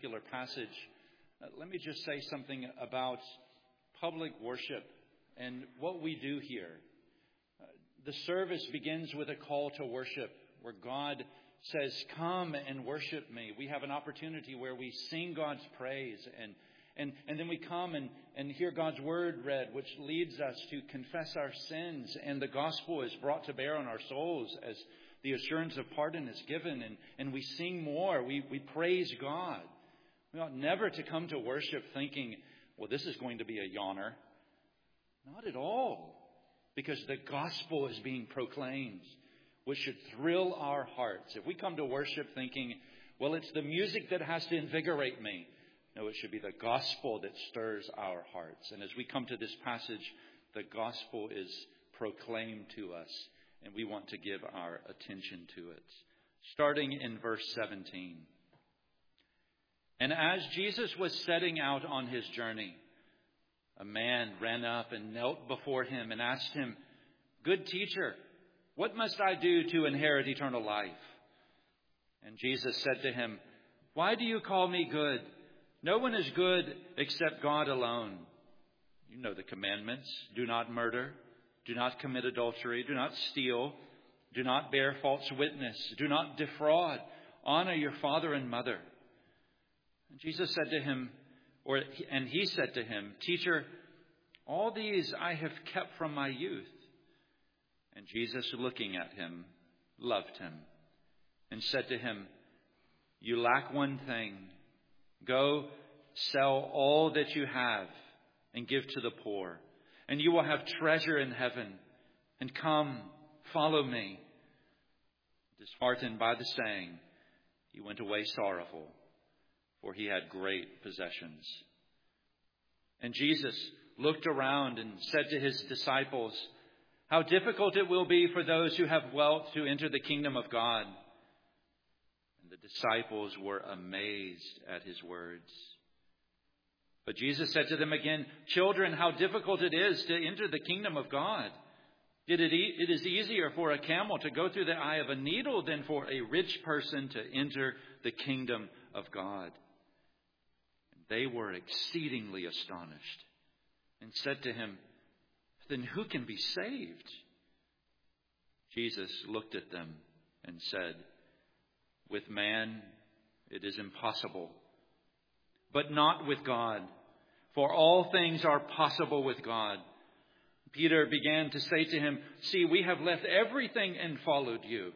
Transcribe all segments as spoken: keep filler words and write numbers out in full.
particular passage, uh, let me just say something about public worship and what we do here. Uh, the service begins with a call to worship where God says, come and worship me. We have an opportunity where we sing God's praise and And, and then we come and, and hear God's word read, which leads us to confess our sins. And the gospel is brought to bear on our souls as the assurance of pardon is given. And, and we sing more. We, we praise God. We ought never to come to worship thinking, well, this is going to be a yawner. Not at all. Because the gospel is being proclaimed, which should thrill our hearts. If we come to worship thinking, well, it's the music that has to invigorate me. No, it should be the gospel that stirs our hearts. And as we come to this passage, the gospel is proclaimed to us, and we want to give our attention to it. Starting in verse seventeen. And as Jesus was setting out on his journey, a man ran up and knelt before him and asked him, "Good teacher, what must I do to inherit eternal life?" And Jesus said to him, "Why do you call me good? No one is good except God alone. You know the commandments. Do not murder. Do not commit adultery. Do not steal. Do not bear false witness. Do not defraud. Honor your father and mother." And Jesus said to him, or and he said to him, "Teacher, all these I have kept from my youth." And Jesus, looking at him, loved him and said to him, "You lack one thing. Go, sell all that you have and give to the poor, and you will have treasure in heaven. And come, follow me." Disheartened by the saying, he went away sorrowful, for he had great possessions. And Jesus looked around and said to his disciples, "How difficult it will be for those who have wealth to enter the kingdom of God." The disciples were amazed at his words. But Jesus said to them again, "Children, how difficult it is to enter the kingdom of God. It is easier for a camel to go through the eye of a needle than for a rich person to enter the kingdom of God." And they were exceedingly astonished and said to him, "Then who can be saved?" Jesus looked at them and said, "With man it is impossible, but not with God, for all things are possible with God." Peter began to say to him, "See, we have left everything and followed you."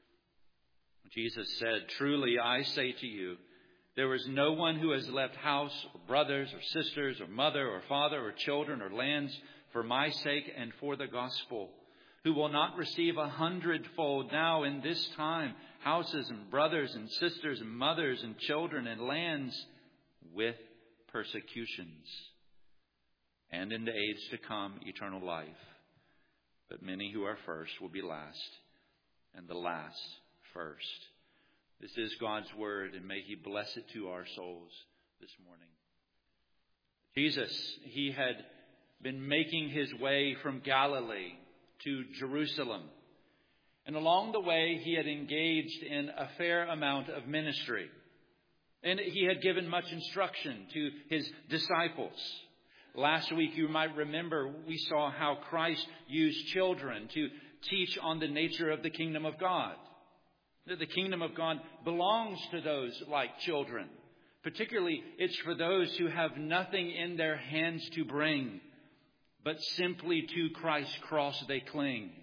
Jesus said, "Truly I say to you, there is no one who has left house or brothers or sisters or mother or father or children or lands for my sake and for the gospel, who will not receive a hundredfold now in this time houses and brothers and sisters and mothers and children and lands with persecutions, and in the age to come eternal life. But many who are first will be last, and the last first." This is God's word, and may he bless it to our souls this morning. Jesus, he had been making his way from Galilee to Jerusalem. And along the way, he had engaged in a fair amount of ministry. And he had given much instruction to his disciples. Last week, you might remember, we saw how Christ used children to teach on the nature of the kingdom of God. That the kingdom of God belongs to those like children. Particularly, it's for those who have nothing in their hands to bring, but simply to Christ's cross they cling.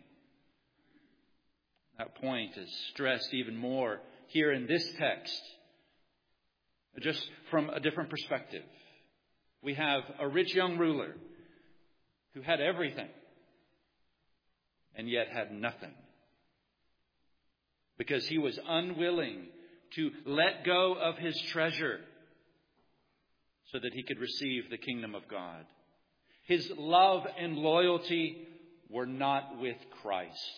That point is stressed even more here in this text, just from a different perspective. We have a rich young ruler who had everything and yet had nothing, because he was unwilling to let go of his treasure so that he could receive the kingdom of God. His love and loyalty were not with Christ.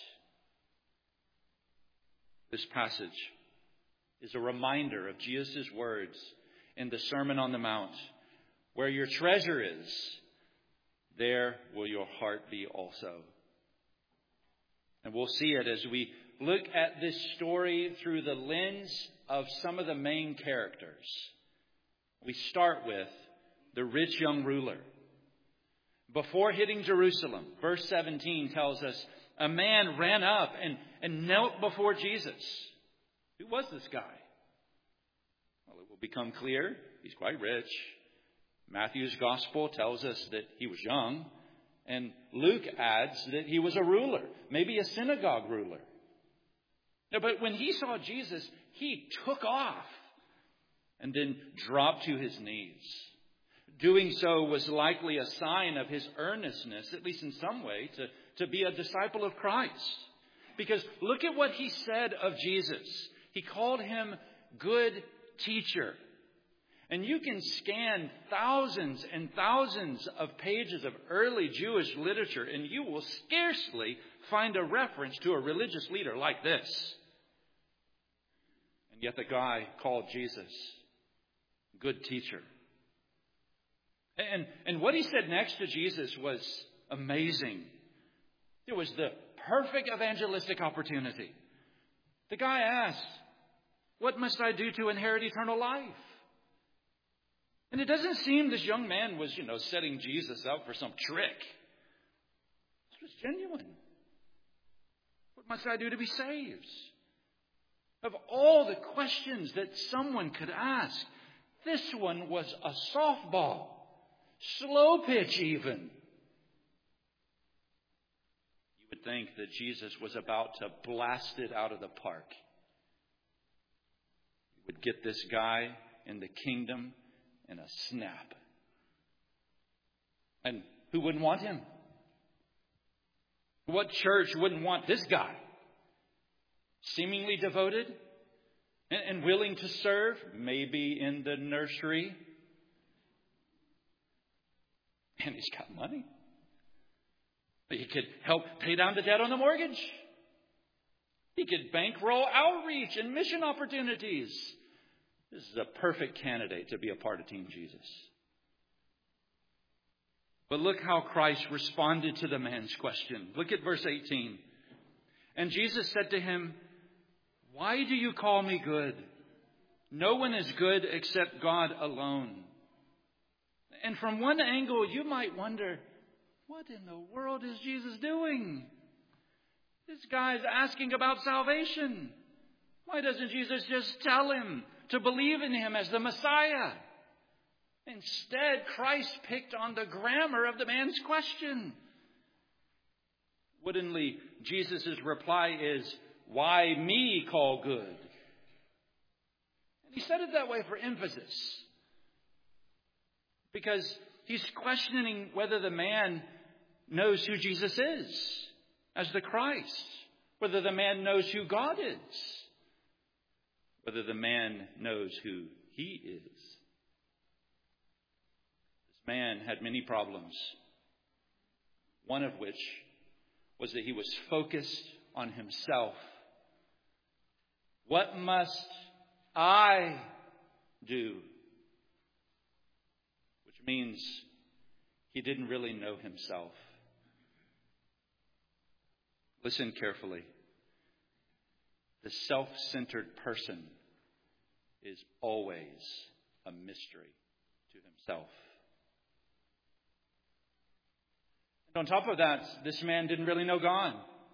This passage is a reminder of Jesus' words in the Sermon on the Mount. Where your treasure is, there will your heart be also. And we'll see it as we look at this story through the lens of some of the main characters. We start with the rich young ruler. Before hitting Jerusalem, verse seventeen tells us, a man ran up and, and knelt before Jesus. Who was this guy? Well, it will become clear. He's quite rich. Matthew's gospel tells us that he was young. And Luke adds that he was a ruler, maybe a synagogue ruler. Now, but when he saw Jesus, he took off and then dropped to his knees. Doing so was likely a sign of his earnestness, at least in some way, to, to be a disciple of Christ. Because look at what he said of Jesus. He called him good teacher. And you can scan thousands and thousands of pages of early Jewish literature, and you will scarcely find a reference to a religious leader like this. And yet the guy called Jesus good teacher. And, and what he said next to Jesus was amazing. It was the perfect evangelistic opportunity. The guy asked, what must I do to inherit eternal life? And it doesn't seem this young man was, you know, setting Jesus up for some trick. This was genuine. What must I do to be saved? Of all the questions that someone could ask, this one was a softball. Slow pitch even. You would think that Jesus was about to blast it out of the park. He would get this guy in the kingdom in a snap. And who wouldn't want him? What church wouldn't want this guy? Seemingly devoted and, and willing to serve, maybe in the nursery. And he's got money. He could help pay down the debt on the mortgage. He could bankroll outreach and mission opportunities. This is a perfect candidate to be a part of Team Jesus. But look how Christ responded to the man's question. Look at verse eighteen. And Jesus said to him, why do you call me good? No one is good except God alone. And from one angle, you might wonder, what in the world is Jesus doing? This guy's asking about salvation. Why doesn't Jesus just tell him to believe in him as the Messiah? Instead, Christ picked on the grammar of the man's question. Woodenly, Jesus' reply is, why me call good? And he said it that way for emphasis. Because he's questioning whether the man knows who Jesus is as the Christ. Whether the man knows who God is. Whether the man knows who he is. This man had many problems. One of which was that he was focused on himself. What must I do? Which means he didn't really know himself. Listen carefully. The self-centered person is always a mystery to himself. And on top of that, this man didn't really know God.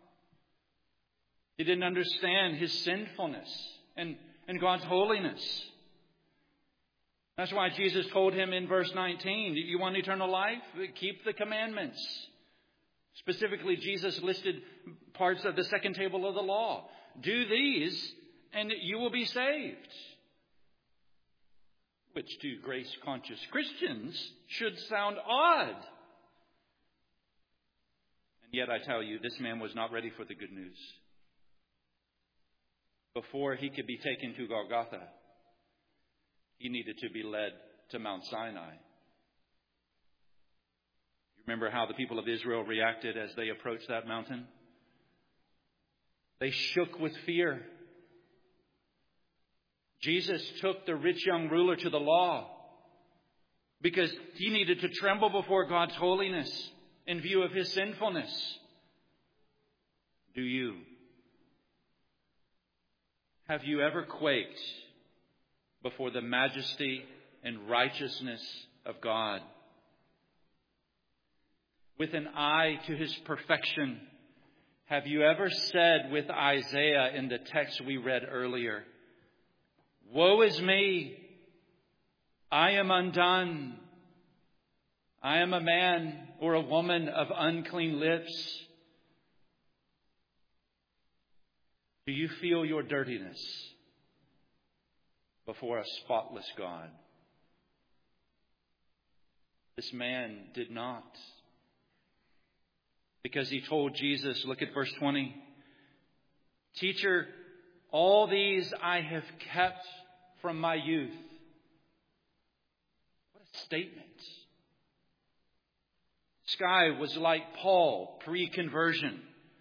He didn't understand his sinfulness and, and God's holiness. That's why Jesus told him in verse nineteen, you want eternal life? Keep the commandments. Specifically, Jesus listed parts of the second table of the law. Do these and you will be saved. Which to grace-conscious Christians should sound odd. And yet I tell you, this man was not ready for the good news. Before he could be taken to Golgotha, he needed to be led to Mount Sinai. You remember how the people of Israel reacted as they approached that mountain? They shook with fear. Jesus took the rich young ruler to the law because he needed to tremble before God's holiness in view of his sinfulness. Do you? Have you ever quaked before the majesty and righteousness of God. With an eye to his perfection, have you ever said with Isaiah in the text we read earlier, "Woe is me! I am undone. I am a man or a woman of unclean lips." Do you feel your dirtiness before a spotless God? This man did not. Because he told Jesus, look at verse twenty, "Teacher, all these I have kept from my youth." What a statement. This guy was like Paul, pre-conversion.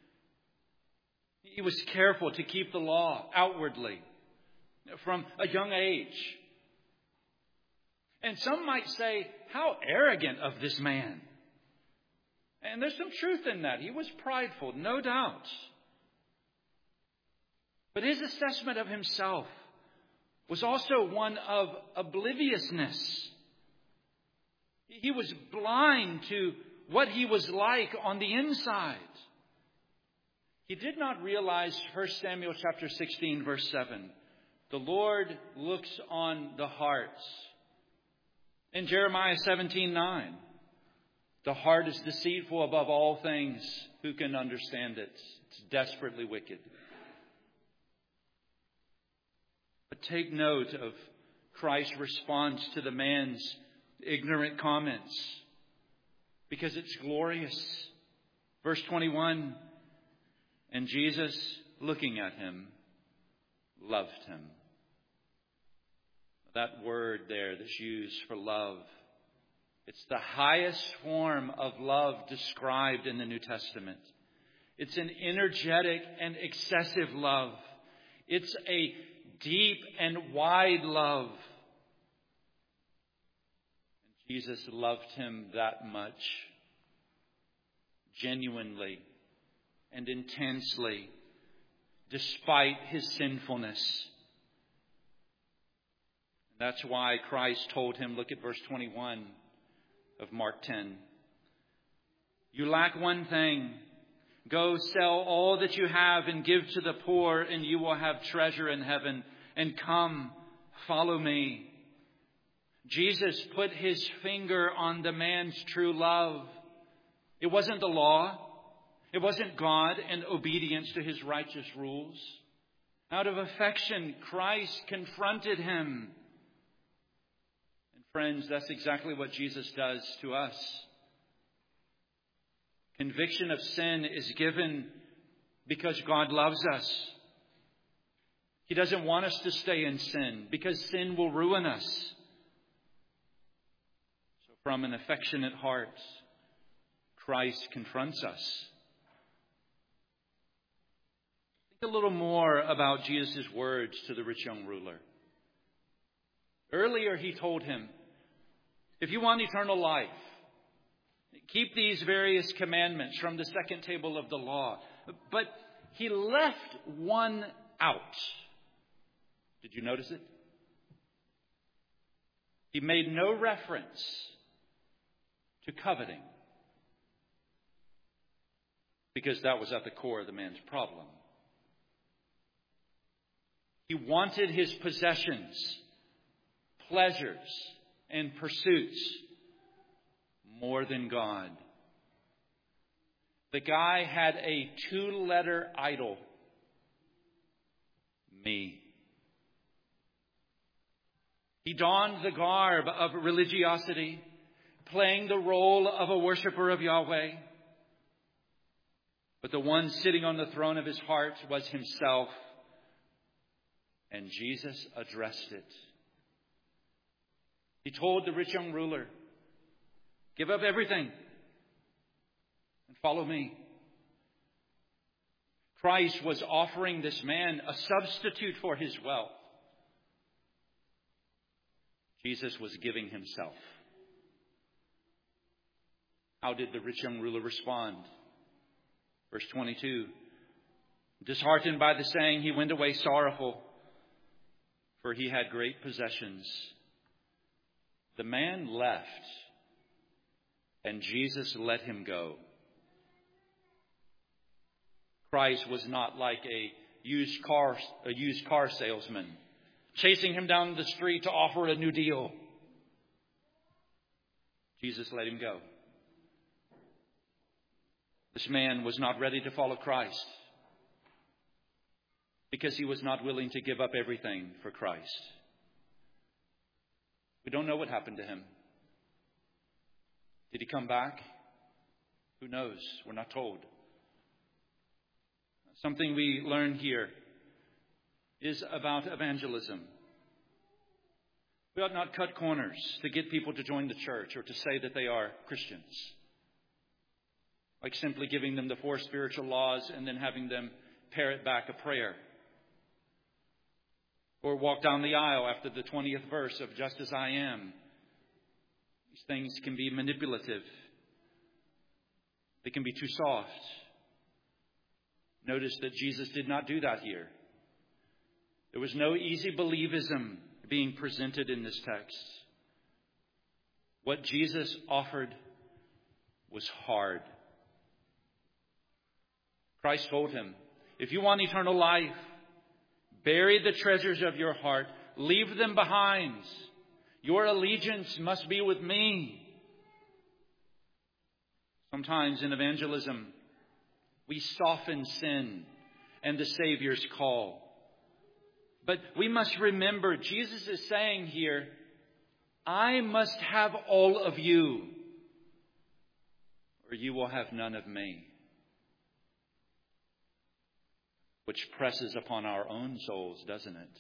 He was careful to keep the law outwardly from a young age. And some might say, how arrogant of this man. And there's some truth in that. He was prideful, no doubt. But his assessment of himself was also one of obliviousness. He was blind to what he was like on the inside. He did not realize First Samuel chapter sixteen, verse seven. The Lord looks on the hearts. In Jeremiah seventeen nine, the heart is deceitful above all things. Who can understand it? It's desperately wicked. But take note of Christ's response to the man's ignorant comments, because it's glorious. Verse twenty-one, "And Jesus, looking at him, loved him." That word there that's used for love, it's the highest form of love described in the New Testament. It's an energetic and excessive love. It's a deep and wide love. And Jesus loved him that much, genuinely and intensely, despite his sinfulness. That's why Christ told him, look at verse twenty-one of Mark ten. "You lack one thing. Go sell all that you have and give to the poor, and you will have treasure in heaven. And come, follow me." Jesus put his finger on the man's true love. It wasn't the law. It wasn't God and obedience to his righteous rules. Out of affection, Christ confronted him. And friends, that's exactly what Jesus does to us. Conviction of sin is given because God loves us. He doesn't want us to stay in sin because sin will ruin us. So from an affectionate heart, Christ confronts us. Think a little more about Jesus' words to the rich young ruler. Earlier he told him, if you want eternal life, keep these various commandments from the second table of the law. But he left one out. Did you notice it? He made no reference to coveting, because that was at the core of the man's problem. He wanted his possessions, pleasures, and pursuits more than God. The guy had a two-letter idol. Me. He donned the garb of religiosity, playing the role of a worshiper of Yahweh. But the one sitting on the throne of his heart was himself. And Jesus addressed it. He told the rich young ruler, give up everything and follow me. Christ was offering this man a substitute for his wealth. Jesus was giving himself. How did the rich young ruler respond? Verse twenty-two. Disheartened by the saying, he went away sorrowful, for he had great possessions. The man left, and Jesus let him go. Christ was not like a used car, a used car salesman, chasing him down the street to offer a new deal. Jesus let him go. This man was not ready to follow Christ because he was not willing to give up everything for Christ. We don't know what happened to him. Did he come back? Who knows? We're not told. Something we learn here is about evangelism. We ought not cut corners to get people to join the church or to say that they are Christians. Like simply giving them the four spiritual laws and then having them parrot back a prayer. Or walk down the aisle after the twentieth verse of just as I am. These things can be manipulative. They can be too soft. Notice that Jesus did not do that here. There was no easy believism being presented in this text. What Jesus offered was hard. Christ told him, if you want eternal life, bury the treasures of your heart. Leave them behind. Your allegiance must be with me. Sometimes in evangelism, we soften sin and the Savior's call. But we must remember, Jesus is saying here, I must have all of you, or you will have none of me. Which presses upon our own souls, doesn't it?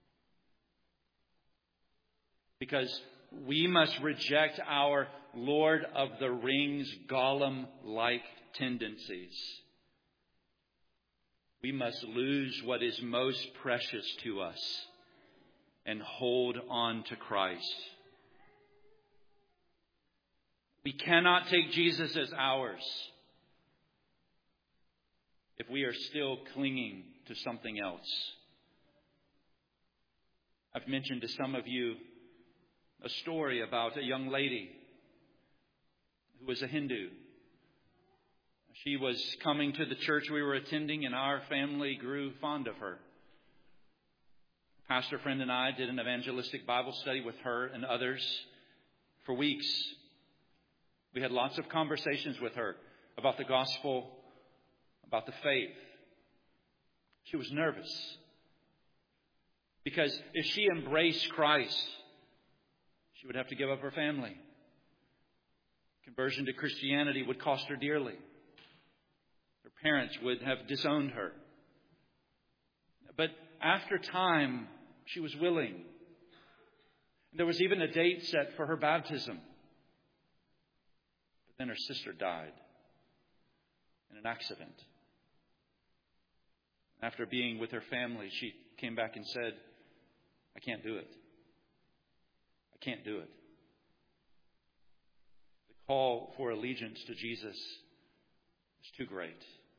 Because we must reject our Lord of the Rings, Gollum-like tendencies. We must lose what is most precious to us and hold on to Christ. We cannot take Jesus as ours if we are still clinging to something else. I've mentioned to some of you a story about a young lady who was a Hindu. She was coming to the church we were attending, and our family grew fond of her. A pastor friend and I did an evangelistic Bible study with her and others for weeks. We had lots of conversations with her about the gospel, about the faith. She was nervous because if she embraced Christ, she would have to give up her family. Conversion to Christianity would cost her dearly. Her parents would have disowned her. But after time, she was willing. There was even a date set for her baptism. But then her sister died in an accident. After being with her family, she came back and said, I can't do it. I can't do it. The call for allegiance to Jesus is too great.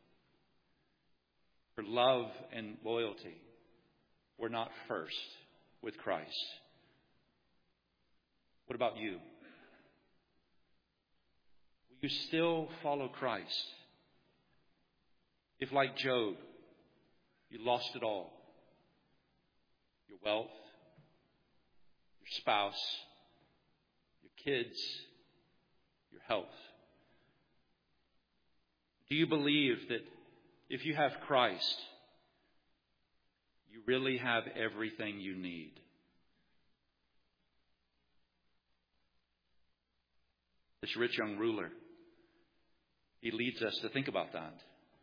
Her love and loyalty were not first with Christ. What about you? Will you still follow Christ? If, like Job, you lost it all, your wealth, your spouse, your kids, your health. Do you believe that if you have Christ, you really have everything you need? This rich young ruler, he leads us to think about that.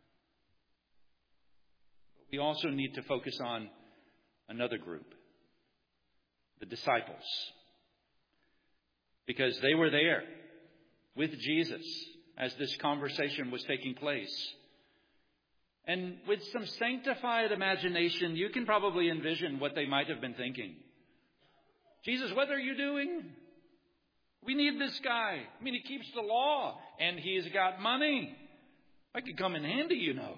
We also need to focus on another group, the disciples, because they were there with Jesus as this conversation was taking place. And with some sanctified imagination, you can probably envision what they might have been thinking. Jesus, what are you doing? We need this guy. I mean, he keeps the law and he's got money. I could come in handy, you know.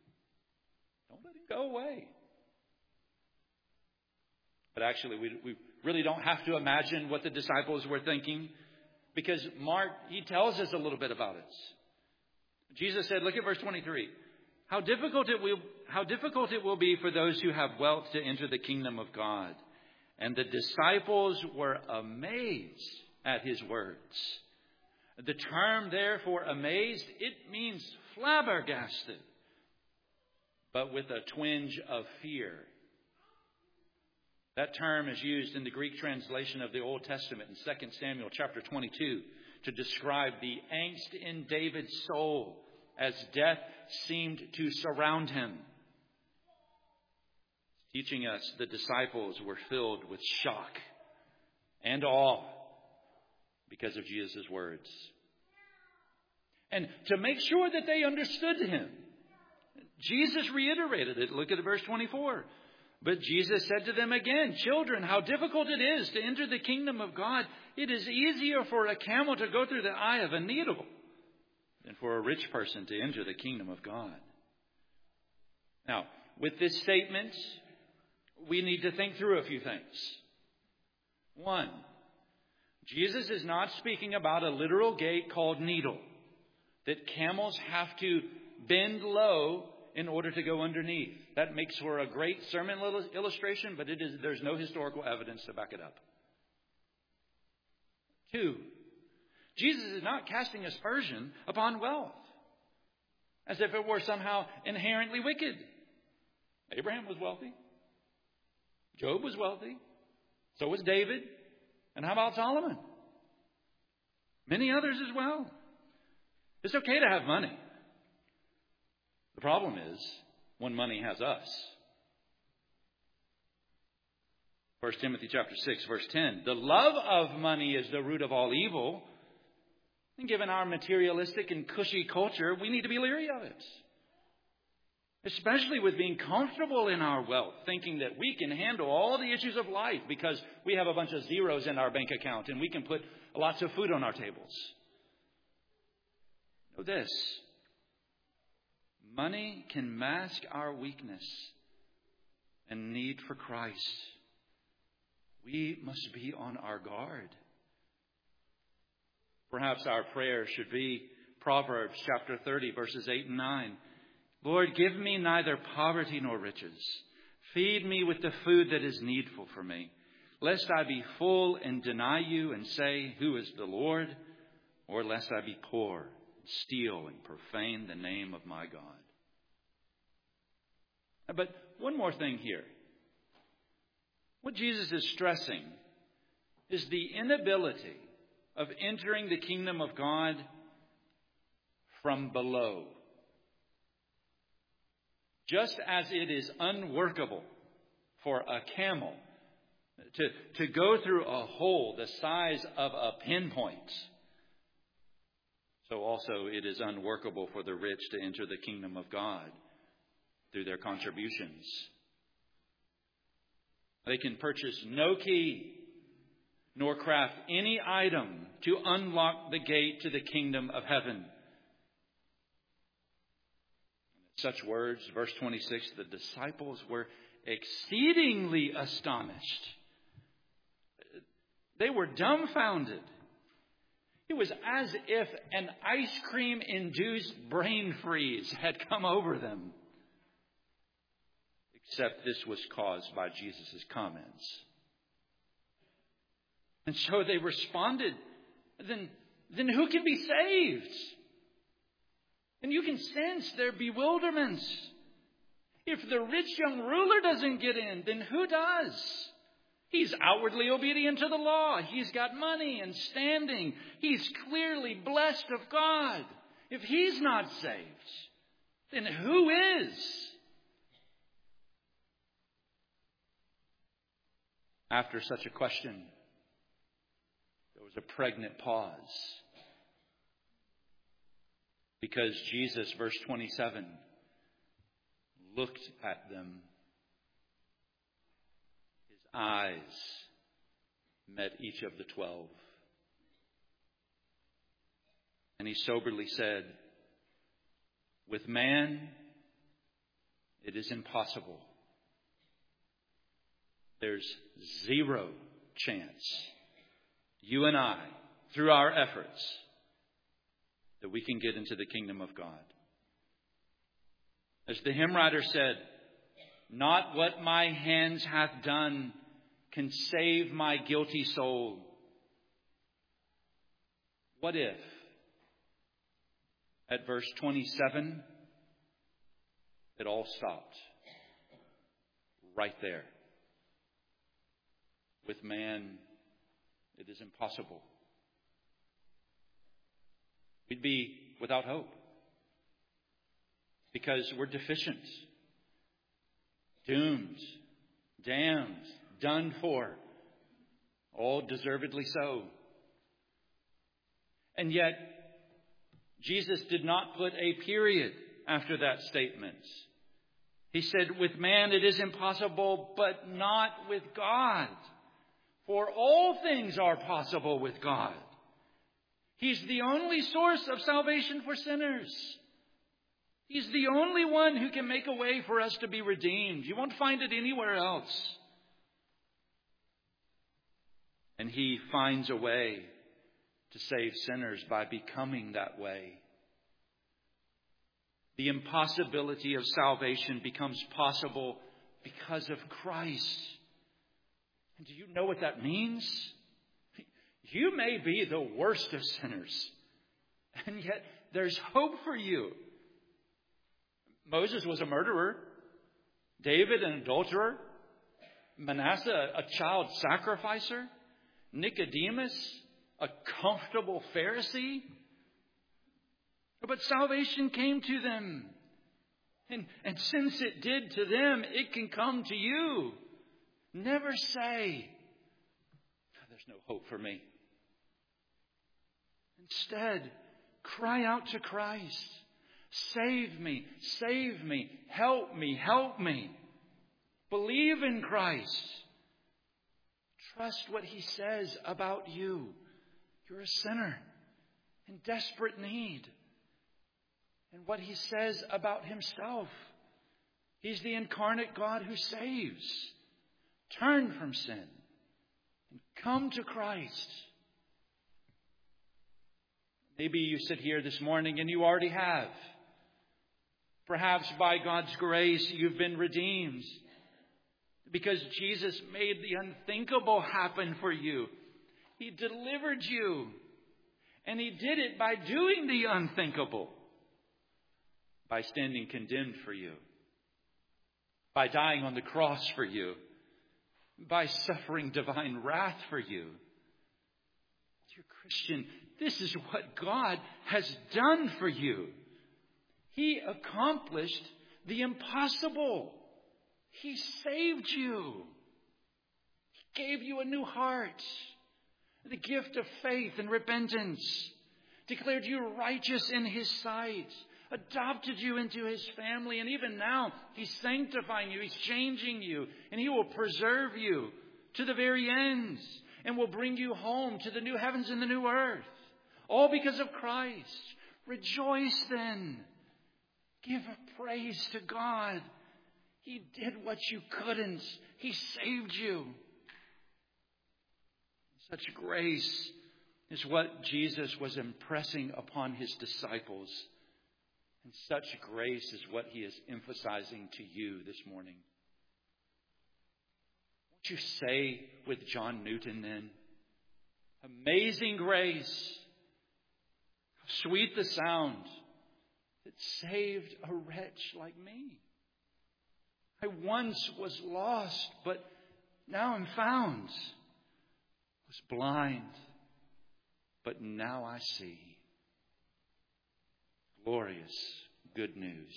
Don't let him go away. But actually, we, we, really don't have to imagine what the disciples were thinking, because Mark, he tells us a little bit about it. Jesus said, look at verse twenty-three. How difficult it will, how difficult it will be for those who have wealth to enter the kingdom of God. And the disciples were amazed at his words. The term there for amazed, it means flabbergasted, but with a twinge of fear. That term is used in the Greek translation of the Old Testament in Second Samuel chapter twenty-two to describe the angst in David's soul as death seemed to surround him. Teaching us the disciples were filled with shock and awe because of Jesus' words. And to make sure that they understood him, Jesus reiterated it. Look at verse twenty-four. But Jesus said to them again, children, how difficult it is to enter the kingdom of God. It is easier for a camel to go through the eye of a needle than for a rich person to enter the kingdom of God. Now, with this statement, we need to think through a few things. One, Jesus is not speaking about a literal gate called needle that camels have to bend low in order to go underneath. That makes for a great sermon illustration, but it is, there's no historical evidence to back it up. Two, Jesus is not casting aspersion upon wealth as if it were somehow inherently wicked. Abraham was wealthy. Job was wealthy. So was David. And how about Solomon? Many others as well. It's okay to have money. The problem is when money has us. First Timothy chapter six, verse ten. The love of money is the root of all evil. And given our materialistic and cushy culture, we need to be leery of it. Especially with being comfortable in our wealth, thinking that we can handle all the issues of life because we have a bunch of zeros in our bank account and we can put lots of food on our tables. Know this. Money can mask our weakness and need for Christ. We must be on our guard. Perhaps our prayer should be Proverbs chapter thirty, verses eight and nine. Lord, give me neither poverty nor riches. Feed me with the food that is needful for me, lest I be full and deny you and say, who is the Lord? Or lest I be poor, and steal and profane the name of my God. But one more thing here. What Jesus is stressing is the inability of entering the kingdom of God from below. Just as it is unworkable for a camel to, to go through a hole the size of a pinpoint, so also it is unworkable for the rich to enter the kingdom of God through their contributions. They can purchase no key nor craft any item to unlock the gate to the kingdom of heaven. Such words, verse twenty-six, the disciples were exceedingly astonished. They were dumbfounded. It was as if an ice cream induced brain freeze had come over them. Except this was caused by Jesus' comments. And so they responded, then, then who can be saved? And you can sense their bewilderment. If the rich young ruler doesn't get in, then who does? He's outwardly obedient to the law. He's got money and standing. He's clearly blessed of God. If he's not saved, then who is? After such a question, there was a pregnant pause. Because Jesus, verse twenty-seven, looked at them. His eyes met each of the twelve. And he soberly said, with man, it is impossible. There's zero chance, you and I, through our efforts, that we can get into the kingdom of God. As the hymn writer said, not what my hands hath done can save my guilty soul. What if, at verse twenty-seven, it all stopped right there? With man, it is impossible. We'd be without hope because we're deficient, doomed, damned, done for, all deservedly so. And yet, Jesus did not put a period after that statement. He said, with man it is impossible, but not with God. For all things are possible with God. He's the only source of salvation for sinners. He's the only one who can make a way for us to be redeemed. You won't find it anywhere else. And He finds a way to save sinners by becoming that way. The impossibility of salvation becomes possible because of Christ. And do you know what that means? You may be the worst of sinners, and yet there's hope for you. Moses was a murderer. David, an adulterer. Manasseh, a child sacrificer. Nicodemus, a comfortable Pharisee. But salvation came to them. And, and since it did to them, it can come to you. Never say, there's no hope for me. Instead, cry out to Christ. Save me, save me, help me, help me. Believe in Christ. Trust what He says about you. You're a sinner in desperate need. And what He says about Himself. He's the incarnate God who saves. Turn from sin and come to Christ. Maybe you sit here this morning and you already have. Perhaps by God's grace you've been redeemed because Jesus made the unthinkable happen for you. He delivered you, and He did it by doing the unthinkable, by standing condemned for you, by dying on the cross for you, by suffering divine wrath for you. Dear Christian, this is what God has done for you. He accomplished the impossible. He saved you. He gave you a new heart, the gift of faith and repentance, declared you righteous in His sight, adopted you into His family, and even now He's sanctifying you, He's changing you, and He will preserve you to the very end and will bring you home to the new heavens and the new earth. All because of Christ. Rejoice then. Give praise to God. He did what you couldn't. He saved you. Such grace is what Jesus was impressing upon His disciples. And such grace is what He is emphasizing to you this morning. Won't you say with John Newton then, amazing grace, how sweet the sound that saved a wretch like me. I once was lost, but now I'm found. Was blind, but now I see. Glorious good news.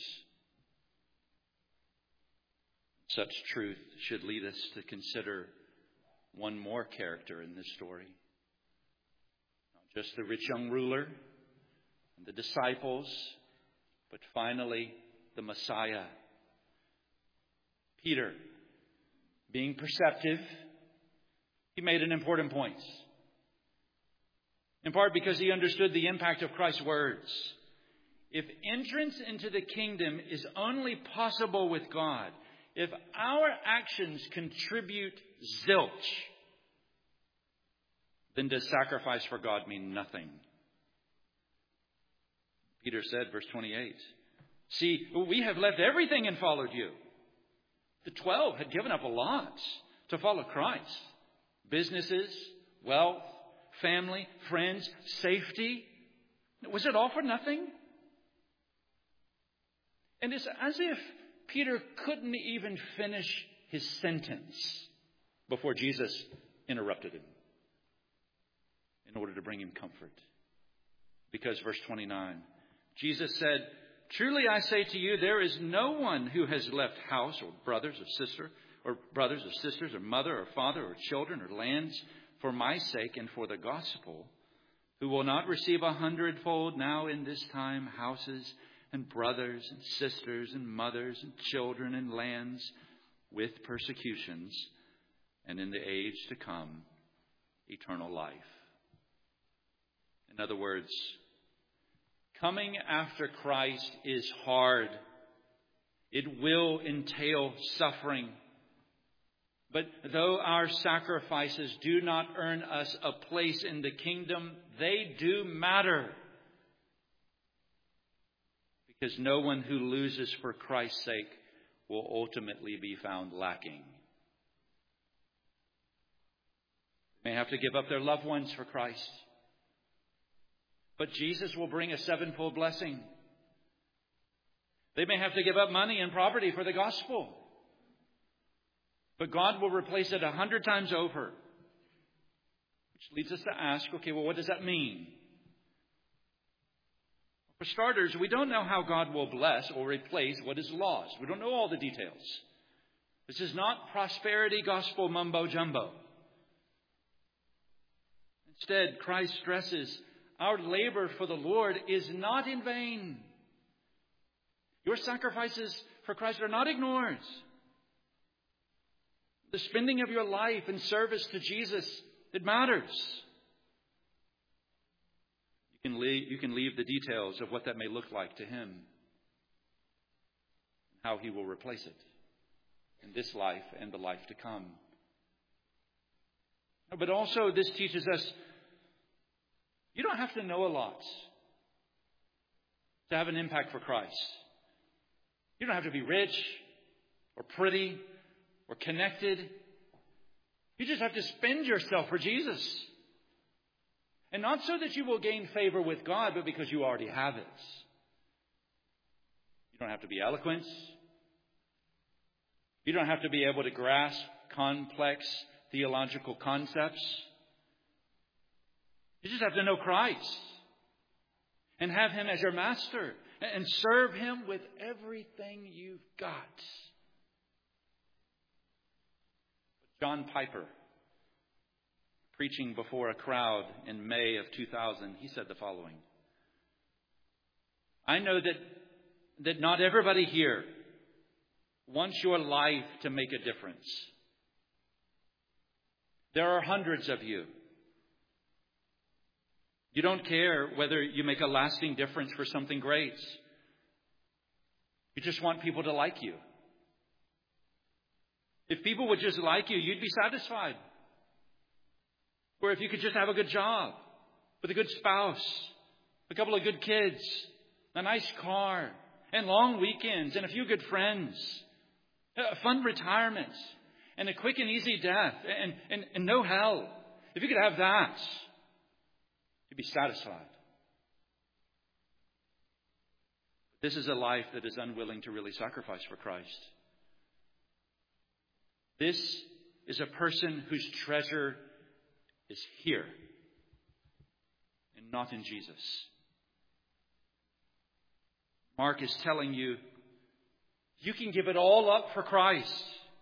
Such truth should lead us to consider one more character in this story. Not just the rich young ruler and the disciples, but finally the Messiah. Peter, being perceptive, he made an important point. In part because he understood the impact of Christ's words. If entrance into the kingdom is only possible with God, if our actions contribute zilch, then does sacrifice for God mean nothing? Peter said, verse twenty-eight, see, we have left everything and followed you. The twelve had given up a lot to follow Christ. Businesses, wealth, family, friends, safety. Was it all for nothing? And it's as if Peter couldn't even finish his sentence before Jesus interrupted him in order to bring him comfort. Because verse twenty-nine, Jesus said, truly I say to you, there is no one who has left house or brothers or sister or brothers or sisters or mother or father or children or lands for my sake and for the gospel, who will not receive a hundredfold now in this time houses and brothers and sisters and mothers and children and lands with persecutions, and in the age to come, eternal life. In other words, coming after Christ is hard. It will entail suffering. But though our sacrifices do not earn us a place in the kingdom, they do matter. Because no one who loses for Christ's sake will ultimately be found lacking. They may have to give up their loved ones for Christ. But Jesus will bring a sevenfold blessing. They may have to give up money and property for the gospel. But God will replace it a hundred times over. Which leads us to ask, okay, well, what does that mean? For starters, we don't know how God will bless or replace what is lost. We don't know all the details. This is not prosperity gospel mumbo jumbo. Instead, Christ stresses, our labor for the Lord is not in vain. Your sacrifices for Christ are not ignored. The spending of your life in service to Jesus, it matters. You can leave, you can leave the details of what that may look like to Him. How He will replace it in this life and the life to come. But also this teaches us you don't have to know a lot to have an impact for Christ. You don't have to be rich or pretty or connected. You just have to spend yourself for Jesus. And not so that you will gain favor with God, but because you already have it. You don't have to be eloquent. You don't have to be able to grasp complex theological concepts. You just have to know Christ and have Him as your master and serve Him with everything you've got. John Piper, preaching before a crowd in May of two thousand, he said the following. I know that, that not everybody here wants your life to make a difference. There are hundreds of you. You don't care whether you make a lasting difference for something great. You just want people to like you. If people would just like you, you'd be satisfied. Or if you could just have a good job, with a good spouse, a couple of good kids, a nice car, and long weekends, and a few good friends, a fun retirement, and a quick and easy death, and, and, and no hell. If you could have that, you'd be satisfied. This is a life that is unwilling to really sacrifice for Christ. This is a person whose treasure is here and not in Jesus. Mark is telling you, you can give it all up for Christ.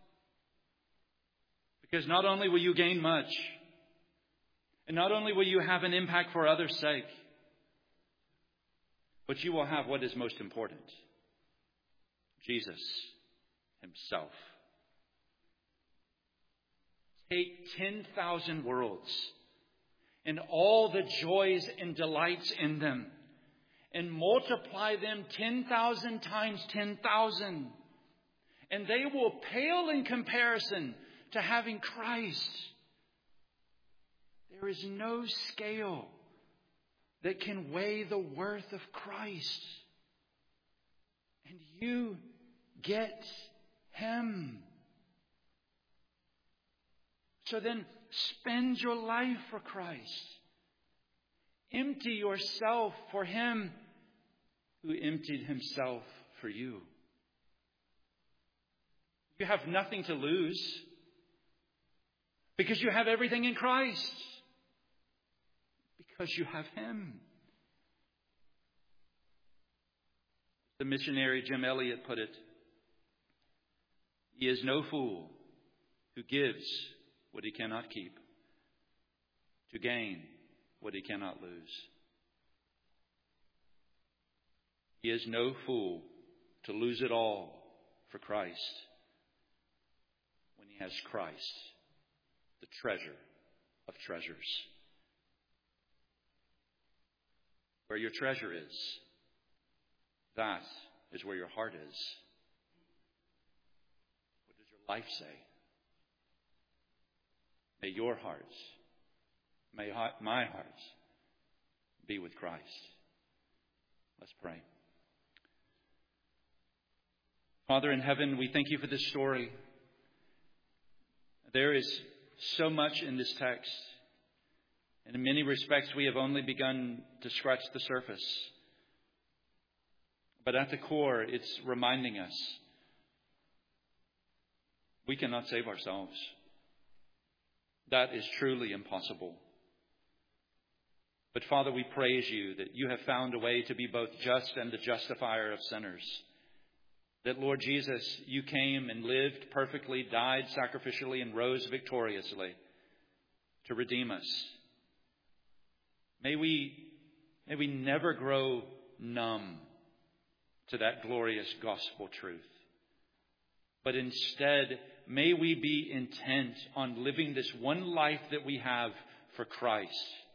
Because not only will you gain much, and not only will you have an impact for others' sake, but you will have what is most important. Jesus Himself. Take ten thousand worlds and all the joys and delights in them and multiply them ten thousand times ten thousand. And they will pale in comparison to having Christ. There There is no scale that can weigh the worth of Christ. And you get Him. So then spend your life for Christ. Empty yourself for Him who emptied Himself for you. You have nothing to lose because you have everything in Christ. Because you have Him. The missionary Jim Elliot put it, he is no fool who gives what he cannot keep to gain what he cannot lose. He is no fool to lose it all for Christ when he has Christ, the treasure of treasures. Where your treasure is, that is where your heart is. What does your life say? May your hearts, may my hearts be with Christ. Let's pray. Father in heaven, we thank you for this story. There is so much in this text. And in many respects, we have only begun to scratch the surface. But at the core, it's reminding us we cannot save ourselves. That is truly impossible. But Father, we praise you that you have found a way to be both just and the justifier of sinners. That, Lord Jesus, you came and lived perfectly, died sacrificially, and rose victoriously to redeem us. May we, may we never grow numb to that glorious gospel truth. But instead, may we be intent on living this one life that we have for Christ.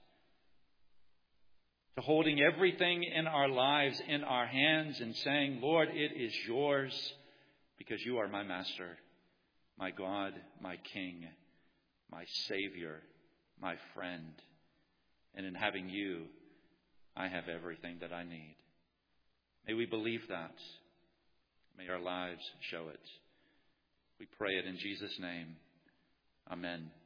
To holding everything in our lives in our hands and saying, Lord, it is yours because you are my master, my God, my King, my Savior, my friend. And in having you, I have everything that I need. May we believe that. May our lives show it. We pray it in Jesus' name. Amen.